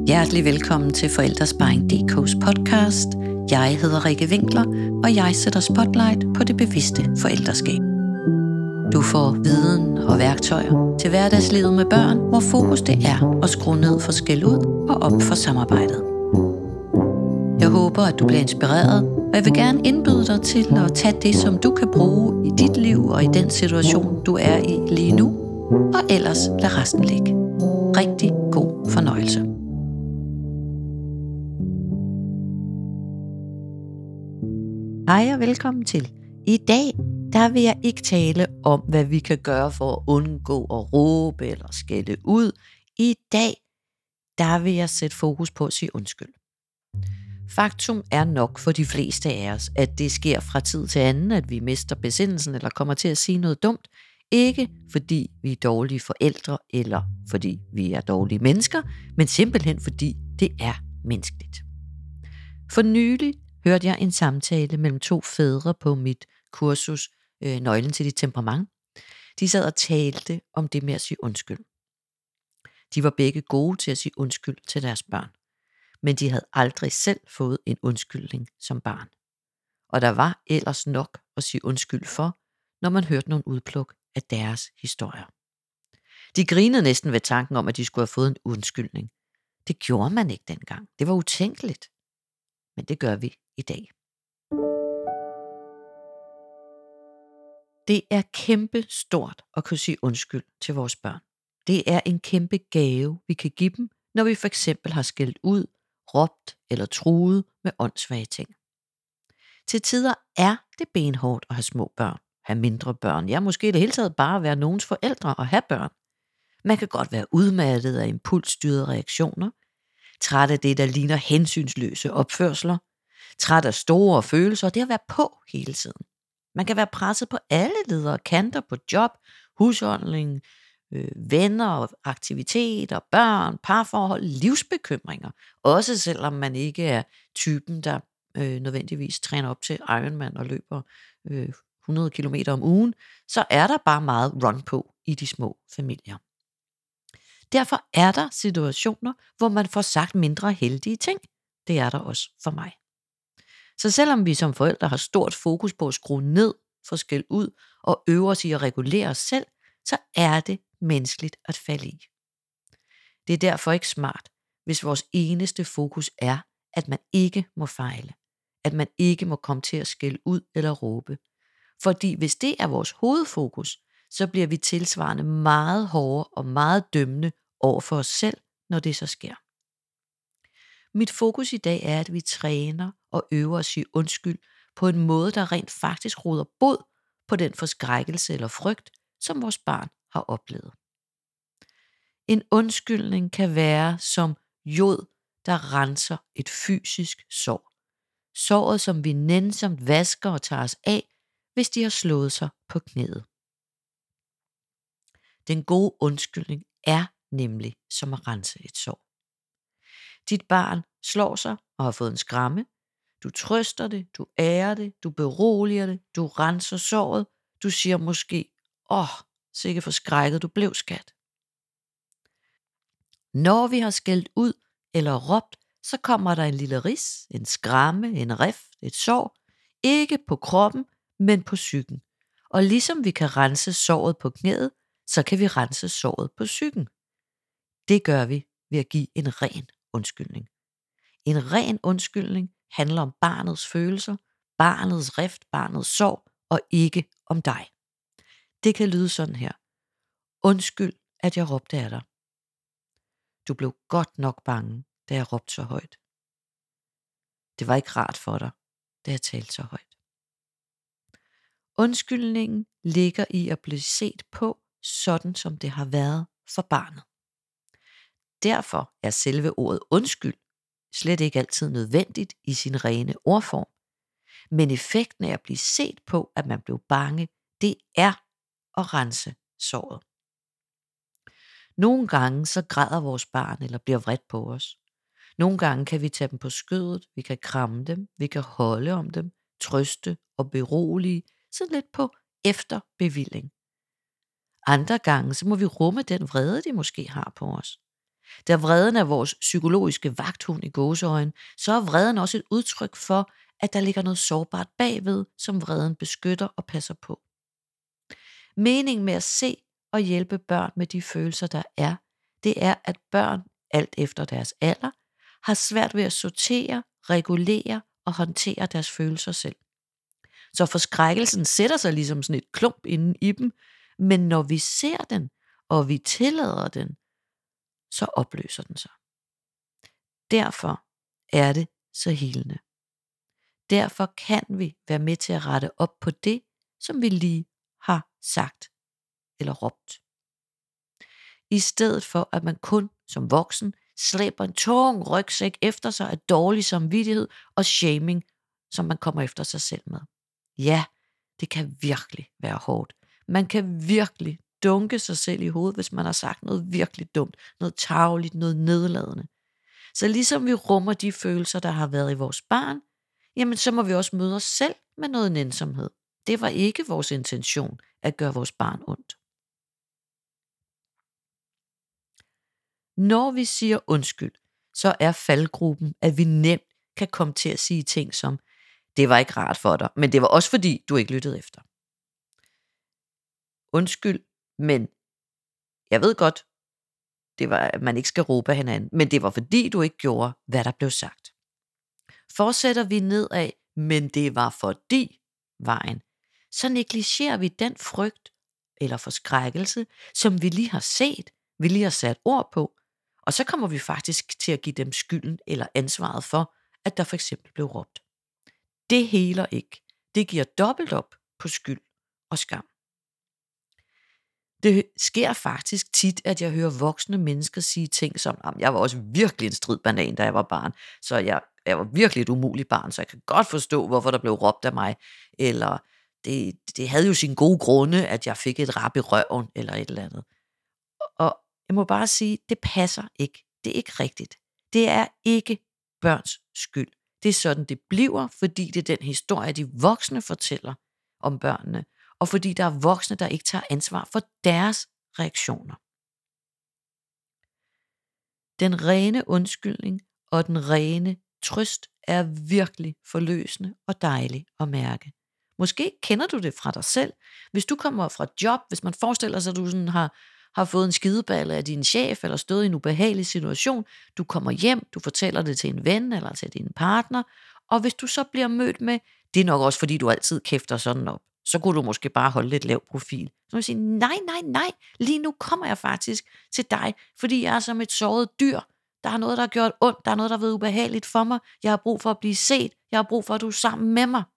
Hjertelig velkommen til Forældresparring.dk's podcast. Jeg hedder Rikke Winkler, og jeg sætter spotlight på det bevidste forældreskab. Du får viden og værktøjer til hverdagslivet med børn, hvor fokus det er at skrue ned for skæld ud og op for samarbejdet. Jeg håber, at du bliver inspireret, og jeg vil gerne indbyde dig til at tage det, som du kan bruge i dit liv og i den situation, du er i lige nu, og ellers lad resten ligge. Rigtig god fornøjelse. Hej og velkommen til. I dag, der vil jeg ikke tale om, hvad vi kan gøre for at undgå at råbe eller skælde ud. I dag, der vil jeg sætte fokus på at sige undskyld. Faktum er nok for de fleste af os, at det sker fra tid til anden, at vi mister besindelsen eller kommer til at sige noget dumt. Ikke fordi vi er dårlige forældre eller fordi vi er dårlige mennesker, men simpelthen fordi det er menneskeligt. For nylig hørte jeg en samtale mellem to fædre på mit kursus Nøglen til dit temperament. De sad og talte om det med at sige undskyld. De var begge gode til at sige undskyld til deres børn, men de havde aldrig selv fået en undskyldning som barn. Og der var ellers nok at sige undskyld for, når man hørte nogle udpluk af deres historier. De grinede næsten ved tanken om, at de skulle have fået en undskyldning. Det gjorde man ikke dengang. Det var utænkeligt. Men det gør vi i dag. Det er kæmpe stort at kunne sige undskyld til vores børn. Det er en kæmpe gave, vi kan give dem, når vi for eksempel har skældt ud, råbt eller truet med åndssvage ting. Til tider er det benhårdt at have små børn, have mindre børn, ja måske i det hele taget bare være nogens forældre og have børn. Man kan godt være udmattet af impulsstyrede reaktioner, træt af det, der ligner hensynsløse opførsler, træt af store følelser, og det at være på hele tiden. Man kan være presset på alle ledere og kanter på job, husholdning, venner, aktiviteter, børn, parforhold, livsbekymringer. Også selvom man ikke er typen, der nødvendigvis træner op til Ironman og løber 100 km om ugen, så er der bare meget run på i de små familier. Derfor er der situationer, hvor man får sagt mindre heldige ting. Det er der også for mig. Så selvom vi som forældre har stort fokus på at skrue ned for skæld ud og øve os i at regulere os selv, så er det menneskeligt at falde i. Det er derfor ikke smart, hvis vores eneste fokus er, at man ikke må fejle, at man ikke må komme til at skælde ud eller råbe. Fordi hvis det er vores hovedfokus, så bliver vi tilsvarende meget hårde og meget dømmende over for os selv, når det så sker. Mit fokus i dag er, at vi træner og øver at sige undskyld på en måde, der rent faktisk råder bod på den forskrækkelse eller frygt, som vores barn har oplevet. En undskyldning kan være som jod, der renser et fysisk sår. Såret, som vi nænsomt vasker og tager os af, hvis de har slået sig på knæet. Den gode undskyldning er nemlig som at rense et sår. Dit barn slår sig og har fået en skramme. Du trøster det, du ærer det, du beroliger det, du renser såret. Du siger måske, sikke forskrækket du blev, skat. Når vi har skældt ud eller råbt, så kommer der en lille ris, en skramme, en rift, et sår. Ikke på kroppen, men på psyken. Og ligesom vi kan rense såret på knæet, så kan vi rense såret på psyken. Det gør vi ved at give en ren undskyldning. En ren undskyldning handler om barnets følelser, barnets rift, barnets sorg, og ikke om dig. Det kan lyde sådan her. Undskyld, at jeg råbte af dig. Du blev godt nok bange, da jeg råbte så højt. Det var ikke rart for dig, da jeg talte så højt. Undskyldningen ligger i at blive set på, sådan som det har været for barnet. Derfor er selve ordet undskyld slet ikke altid nødvendigt i sin rene ordform. Men effekten af at blive set på, at man blev bange, det er at rense såret. Nogle gange så græder vores barn eller bliver vredt på os. Nogle gange kan vi tage dem på skødet, vi kan kramme dem, vi kan holde om dem, trøste og berolige, sådan lidt på efterbevilling. Andre gange så må vi rumme den vrede, de måske har på os. Da vreden er vores psykologiske vagthund i gåseøjne, så er vreden også et udtryk for, at der ligger noget sårbart bagved, som vreden beskytter og passer på. Meningen med at se og hjælpe børn med de følelser, der er, det er, at børn, alt efter deres alder, har svært ved at sortere, regulere og håndtere deres følelser selv. Så forskrækkelsen sætter sig ligesom sådan et klump inde i dem, men når vi ser den, og vi tillader den, så opløser den sig. Derfor er det så helende. Derfor kan vi være med til at rette op på det, som vi lige har sagt eller råbt. I stedet for, at man kun som voksen slæber en tung rygsæk efter sig af dårlig samvittighed og shaming, som man kommer efter sig selv med. Ja, det kan virkelig være hårdt. Man kan virkelig dunke sig selv i hovedet, hvis man har sagt noget virkelig dumt, noget tarveligt, noget nedladende. Så ligesom vi rummer de følelser, der har været i vores barn, jamen så må vi også møde os selv med noget nænsomhed. Det var ikke vores intention at gøre vores barn ondt. Når vi siger undskyld, så er faldgruppen, at vi nemt kan komme til at sige ting som, det var ikke rart for dig, men det var også fordi, du ikke lyttede efter. Undskyld, men jeg ved godt, det var, at man ikke skal råbe af hinanden, men det var fordi, du ikke gjorde, hvad der blev sagt. Fortsætter vi nedad, men det var fordi vejen, så negligerer vi den frygt eller forskrækkelse, som vi lige har set, vi lige har sat ord på, og så kommer vi faktisk til at give dem skylden eller ansvaret for, at der for eksempel blev råbt. Det heler ikke. Det giver dobbelt op på skyld og skam. Det sker faktisk tit, at jeg hører voksne mennesker sige ting som, jeg var også virkelig en stridbanan, da jeg var barn, så jeg var virkelig et umuligt barn, så jeg kan godt forstå, hvorfor der blev råbt af mig, eller det havde jo sin gode grunde, at jeg fik et rap i røven, eller et eller andet. Og jeg må bare sige, det passer ikke. Det er ikke rigtigt. Det er ikke børns skyld. Det er sådan, det bliver, fordi det er den historie, de voksne fortæller om børnene, og fordi der er voksne, der ikke tager ansvar for deres reaktioner. Den rene undskyldning og den rene trøst er virkelig forløsende og dejlig at mærke. Måske kender du det fra dig selv. Hvis du kommer fra job, hvis man forestiller sig, at du sådan har fået en skideballe af din chef, eller stået i en ubehagelig situation, du kommer hjem, du fortæller det til en ven, eller til din partner, og hvis du så bliver mødt med, det er nok også fordi, du altid kæfter sådan op, så kunne du måske bare holde lidt lav profil. Så må du sige, nej, lige nu kommer jeg faktisk til dig, fordi jeg er som et såret dyr. Der er noget, der har gjort ondt, der er noget, der har været ubehageligt for mig, jeg har brug for at blive set, jeg har brug for, at du er sammen med mig.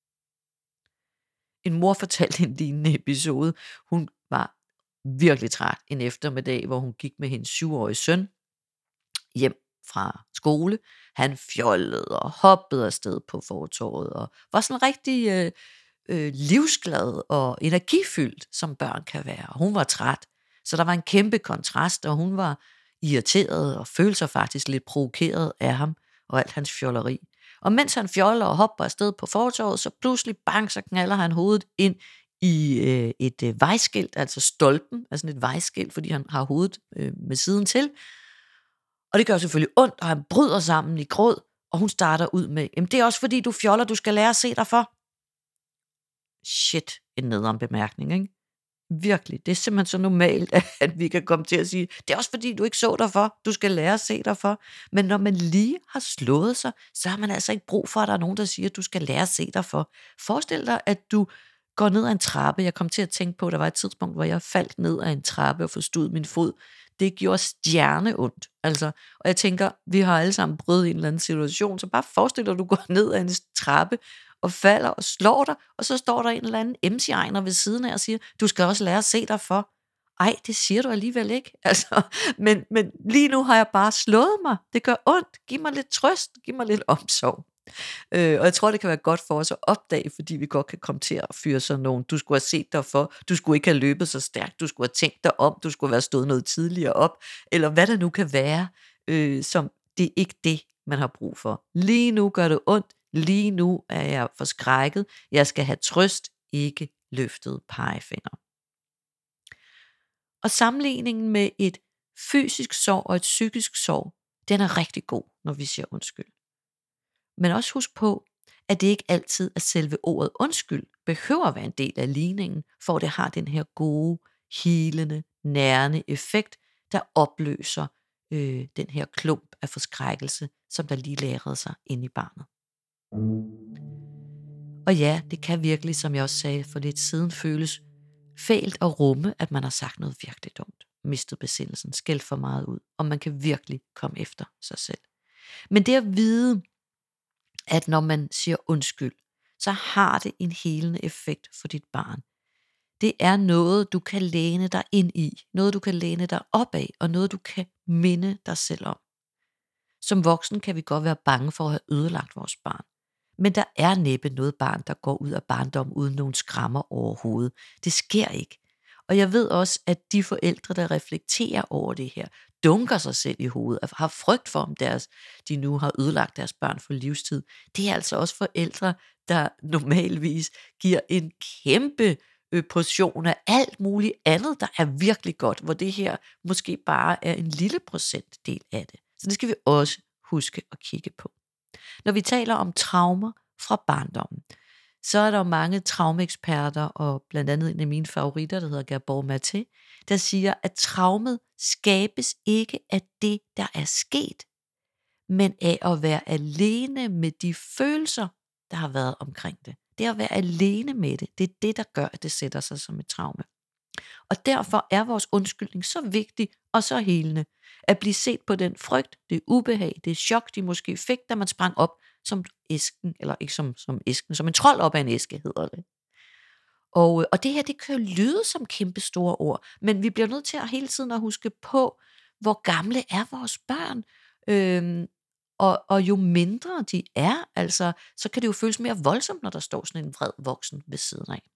En mor fortalte en lignende episode. Hun var virkelig træt en eftermiddag, hvor hun gik med hendes 7-årige søn hjem fra skole. Han fjollede og hoppede afsted på fortovet og var sådan rigtig livsglad og energifyldt, som børn kan være. Og hun var træt, så der var en kæmpe kontrast, og hun var irriteret og følte sig faktisk lidt provokeret af ham og alt hans fjolleri. Og mens han fjoller og hopper afsted på fortovet, så pludselig bang, så knaller han hovedet ind i et vejskilt, altså stolpen af sådan et vejskilt, fordi han har hovedet med siden til. Og det gør selvfølgelig ondt, og han bryder sammen i gråd, og hun starter ud med, det er også fordi du fjoller, du skal lære at se dig for. Shit, en nederen bemærkning, ikke? Virkelig, det er simpelthen så normalt, at vi kan komme til at sige, det er også fordi, du ikke så dig for, du skal lære at se dig for. Men når man lige har slået sig, så har man altså ikke brug for, at der er nogen, der siger, at du skal lære at se dig for. Forestil dig, at du går ned ad en trappe. Jeg kom til at tænke på, at der var et tidspunkt, hvor jeg faldt ned ad en trappe og forstod min fod. Det gjorde stjerneondt. Altså, og jeg tænker, vi har alle sammen prøvet en eller anden situation, så bare forestil dig, at du går ned ad en trappe, og falder og slår dig, og så står der en eller anden MC-egner ved siden af og siger, du skal også lære at se dig for. Ej, det siger du alligevel ikke. Altså, men lige nu har jeg bare slået mig. Det gør ondt. Giv mig lidt trøst. Giv mig lidt omsorg. Og jeg tror, det kan være godt for os at opdage, fordi vi godt kan komme til at fyre sådan nogen. Du skulle have set dig for. Du skulle ikke have løbet så stærkt. Du skulle have tænkt dig om. Du skulle have stået noget tidligere op. Eller hvad det nu kan være, som det er ikke det, man har brug for. Lige nu gør det ondt. Lige nu er jeg forskrækket. Jeg skal have trøst, ikke løftet pegefinger. Og sammenligningen med et fysisk sorg og et psykisk sorg, den er rigtig god, når vi siger undskyld. Men også husk på, at det ikke altid er selve ordet undskyld behøver at være en del af ligningen, for at det har den her gode, healende, nærende effekt, der opløser den her klump af forskrækkelse, som der lige lærede sig inde i barnet. Og ja, det kan virkelig, som jeg også sagde for lidt siden, føles fælt at rumme, at man har sagt noget virkelig dumt, mistet besindelsen, skældt for meget ud, og man kan virkelig komme efter sig selv. Men det at vide, at når man siger undskyld, så har det en helende effekt for dit barn. Det er noget, du kan læne dig ind i, noget du kan læne dig op af, og noget du kan minde dig selv om. Som voksen kan vi godt være bange for at have ødelagt vores barn. Men der er næppe noget barn, der går ud af barndom uden nogen skrammer overhovedet. Det sker ikke. Og jeg ved også, at de forældre, der reflekterer over det her, dunker sig selv i hovedet, og har frygt for, om de nu har ødelagt deres børn for livstid. Det er altså også forældre, der normalvis giver en kæmpe portion af alt muligt andet, der er virkelig godt, hvor det her måske bare er en lille procentdel af det. Så det skal vi også huske at kigge på. Når vi taler om traumer fra barndommen, så er der jo mange traumeeksperter, og blandt andet en af mine favoritter, der hedder Gabor Maté, der siger, at traumet skabes ikke af det, der er sket, men af at være alene med de følelser, der har været omkring det. Det at være alene med det, det er det, der gør, at det sætter sig som et traume. Og derfor er vores undskyldning så vigtig og så helende, at blive set på den frygt, det ubehag, det chok, de måske fik, da man sprang op som æsken, eller ikke som æsken, som en trold op af en æske, hedder det. Og det her, det kan jo lyde som kæmpe store ord, men vi bliver nødt til at hele tiden at huske på, hvor gamle er vores børn, og jo mindre de er, altså, så kan det jo føles mere voldsomt, når der står sådan en vred voksen ved siden af.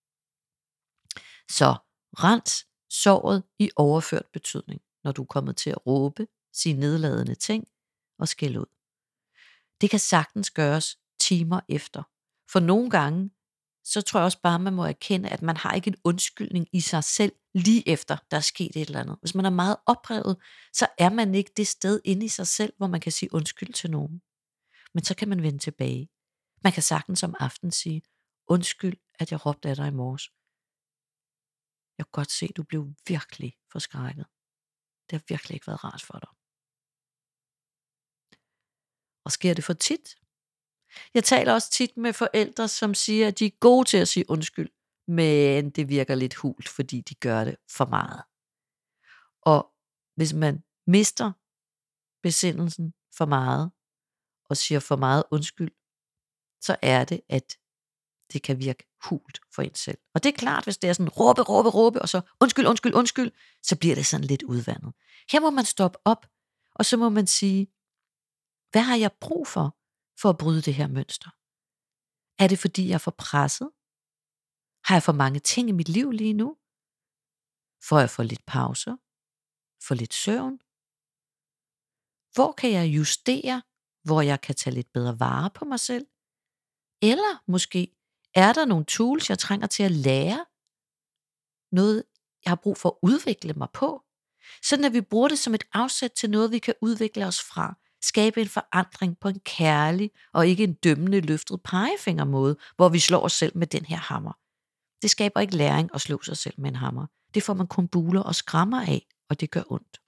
Så rens såret i overført betydning, når du er kommet til at råbe, sige nedladende ting og skælde ud. Det kan sagtens gøres timer efter. For nogle gange, så tror jeg også bare, man må erkende, at man har ikke en undskyldning i sig selv, lige efter der er sket et eller andet. Hvis man er meget oprevet, så er man ikke det sted inde i sig selv, hvor man kan sige undskyld til nogen. Men så kan man vende tilbage. Man kan sagtens om aftenen sige, undskyld, at jeg råbte af dig i morges. Jeg kan godt se, at du blev virkelig forskrækket. Det har virkelig ikke været rart for dig. Og sker det for tit? Jeg taler også tit med forældre, som siger, at de er gode til at sige undskyld, men det virker lidt hult, fordi de gør det for meget. Og hvis man mister besindelsen for meget, og siger for meget undskyld, så er det, at det kan virke hult for en selv. Og det er klart, hvis det er sådan råbe, og så undskyld, så bliver det sådan lidt udvandet. Her må man stoppe op, og så må man sige, hvad har jeg brug for at bryde det her mønster? Er det fordi jeg er for presset? Har jeg for mange ting i mit liv lige nu? Får jeg for lidt pauser? For lidt søvn? Hvor kan jeg justere, hvor jeg kan tage lidt bedre vare på mig selv? Eller måske er der nogle tools, jeg trænger til at lære? Noget, jeg har brug for at udvikle mig på? Sådan at vi bruger det som et afsæt til noget, vi kan udvikle os fra. Skabe en forandring på en kærlig og ikke en dømmende løftet pegefingermåde, hvor vi slår os selv med den her hammer. Det skaber ikke læring at slå sig selv med en hammer. Det får man kun buler og skrammer af, og det gør ondt.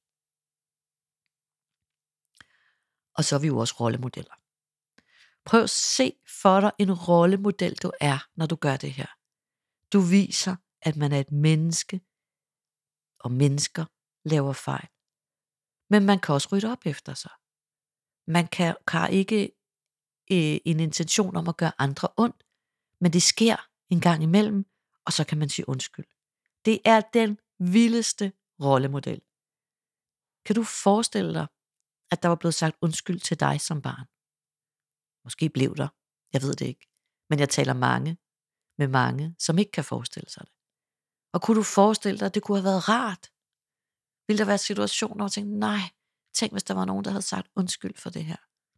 Og så er vi jo også rollemodeller. Prøv at se for dig en rollemodel, du er, når du gør det her. Du viser, at man er et menneske, og mennesker laver fejl. Men man kan også rydde op efter sig. Man har ikke en intention om at gøre andre ondt, men det sker en gang imellem, og så kan man sige undskyld. Det er den vildeste rollemodel. Kan du forestille dig, at der var blevet sagt undskyld til dig som barn? Måske blev der. Jeg ved det ikke. Men jeg taler med mange, som ikke kan forestille sig det. Og kunne du forestille dig, at det kunne have været rart? Ville der være situationer, hvor du tænkte, nej, tænk hvis der var nogen, der havde sagt undskyld for det her.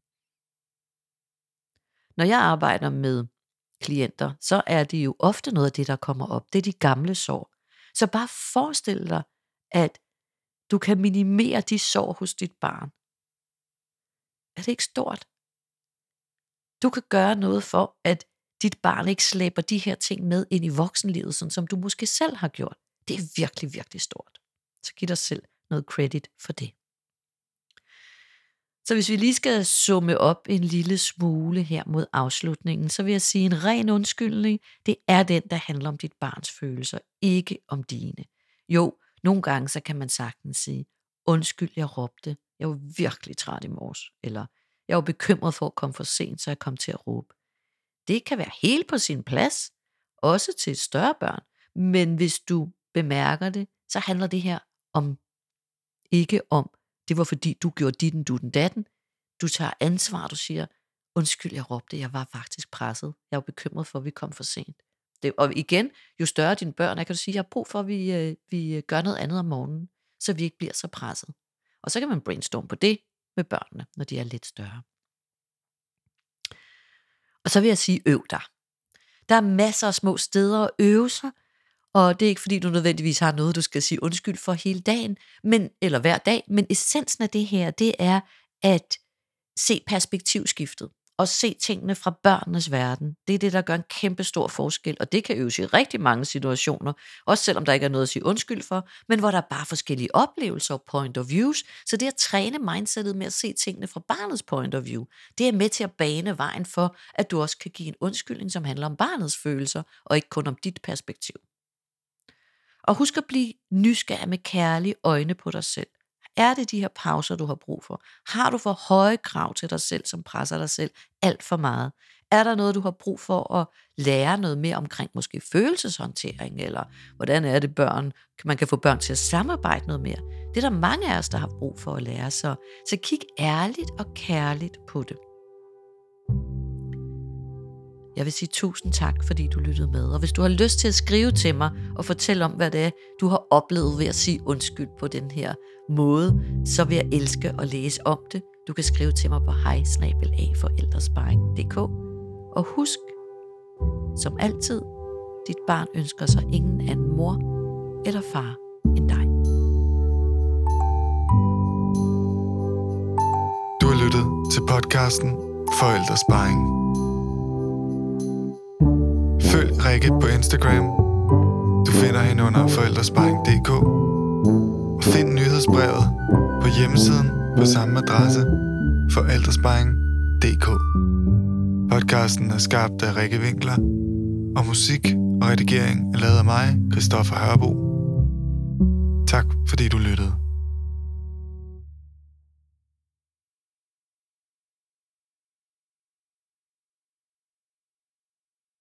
Når jeg arbejder med klienter, så er det jo ofte noget af det, der kommer op. Det er de gamle sår. Så bare forestil dig, at Du kan minimere de sår hos dit barn. Er det ikke stort? Du kan gøre noget for, at dit barn ikke slæber de her ting med ind i voksenlivet, sådan som du måske selv har gjort. Det er virkelig, virkelig stort. Så giv dig selv noget credit for det. Så hvis vi lige skal summe op en lille smule her mod afslutningen, så vil jeg sige, en ren undskyldning, det er den, der handler om dit barns følelser, ikke om dine. Jo, nogle gange så kan man sagtens sige, undskyld, jeg råbte, jeg var virkelig træt i morges, eller jeg var bekymret for at komme for sent, så jeg kom til at råbe. Det kan være helt på sin plads, også til et større børn, men hvis du bemærker det, så handler det her ikke om, det var fordi du gjorde ditten, dutten, datten. Du tager ansvar, du siger, undskyld, jeg råbte, jeg var faktisk presset. Jeg var bekymret for, at vi kom for sent. Og igen, jo større dine børn er, kan du sige, jeg har brug for, at vi gør noget andet om morgenen, så vi ikke bliver så presset. Og så kan man brainstorme på det med børnene, når de er lidt større. Og så vil jeg sige, øv dig. Der er masser af små steder at øve sig, og det er ikke fordi, du nødvendigvis har noget, du skal sige undskyld for hele dagen, eller hver dag, men essensen af det her, det er at se perspektivskiftet, og se tingene fra børnenes verden. Det er det, der gør en kæmpe stor forskel, og det kan øves i rigtig mange situationer, også selvom der ikke er noget at sige undskyld for, men hvor der er bare forskellige oplevelser og point of views, så det at træne mindsetet med at se tingene fra barnets point of view, det er med til at bane vejen for, at du også kan give en undskyldning, som handler om barnets følelser, og ikke kun om dit perspektiv. Og husk at blive nysgerrig med kærlige øjne på dig selv. Er det de her pauser, du har brug for? Har du for høje krav til dig selv, som presser dig selv alt for meget? Er der noget, du har brug for at lære noget mere omkring måske følelseshåndtering, eller hvordan er det man kan få børn til at samarbejde noget mere? Det er der mange af os, der har brug for at lære, så kig ærligt og kærligt på det. Jeg vil sige tusind tak, fordi du lyttede med. Og hvis du har lyst til at skrive til mig og fortælle om, hvad det er, du har oplevet ved at sige undskyld på den her måde, så vil jeg elske at læse om det. Du kan skrive til mig på hej@forældresparring.dk. Og husk, som altid, dit barn ønsker sig ingen anden mor eller far end dig. Du har lyttet til podcasten Forældresparring. Følg Rikke på Instagram. Du finder hende under forældresparring.dk. Og find nyhedsbrevet på hjemmesiden på samme adresse, forældresparring.dk. Podcasten er skabt af Rikke Winkler, og musik og redigering er lavet af mig, Christoffer Hørbo. Tak fordi du lyttede.